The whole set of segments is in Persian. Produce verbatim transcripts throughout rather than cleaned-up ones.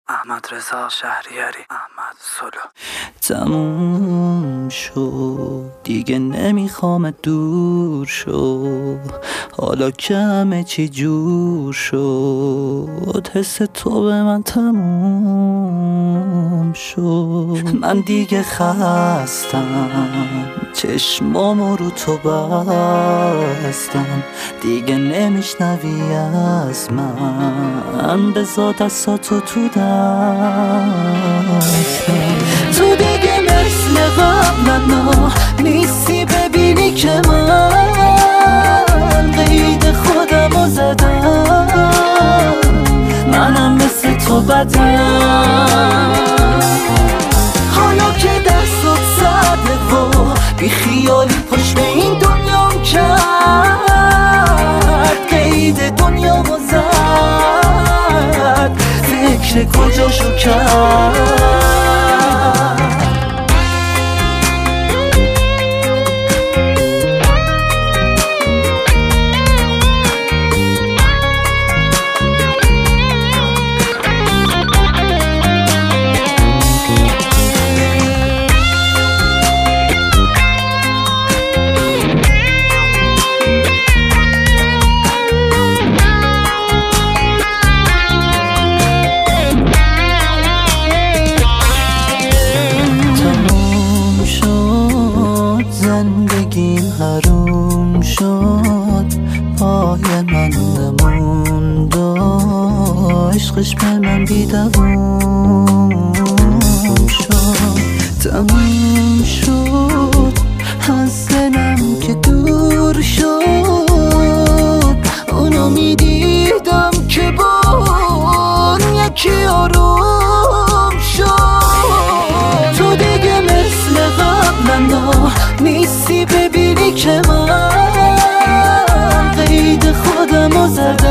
احمد رضا شهریاری، احمد سولو. تموم شد دیگه نمیخوام دور شو، حالا که همه چی جور شد، حس تو به من تموم شد. من دیگه خستم، چشمامو رو تو بستم، دیگه نمیشنوی از من، بذار دستاتو تو دستم. تو دیگه مثل قبلنا نیستی، ببینی که من قید خودمو زدم، منم مثل تو بدم. حالا که دستات زده و بی خیالی پشت به این دنیام کرد، قید دنیامو زد، فکر کجاشو کرد. زندگیم حروم شد، پای من نموند و عشقش به من بیدوام شد. تموم شد از دلم که دور شد، اونو میدیدم که بون یکی آروم شد. تو دیگه مثل قبلنا نیستی، ببینی که من قید خودمو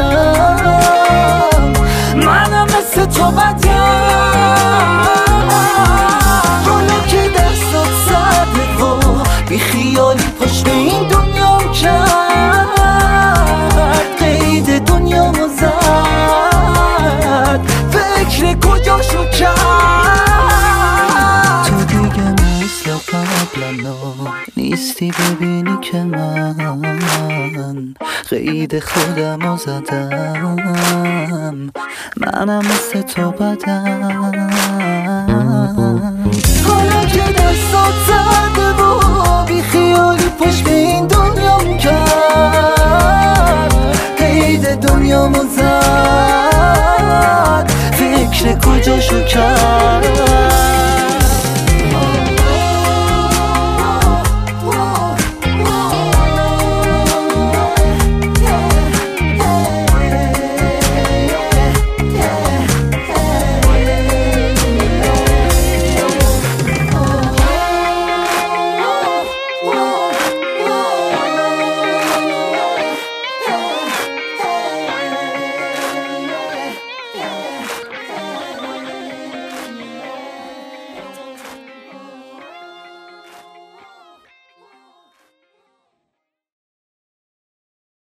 زدم، منم مثل تو بدم. حالا که دستات زده و بی خیالی پشت به این دنیام کرد، قید دنیامو زد، فکر کجاشو کرد. تو دیگه مثل قبلنا نیستی، ببینی که من قید خودمو زدم، منم مثل تو بدم. حالا که دستات زده و بی خیالی پشت به این دنیام کرد، قید دنیامو زد، فکر کجاشو کرد.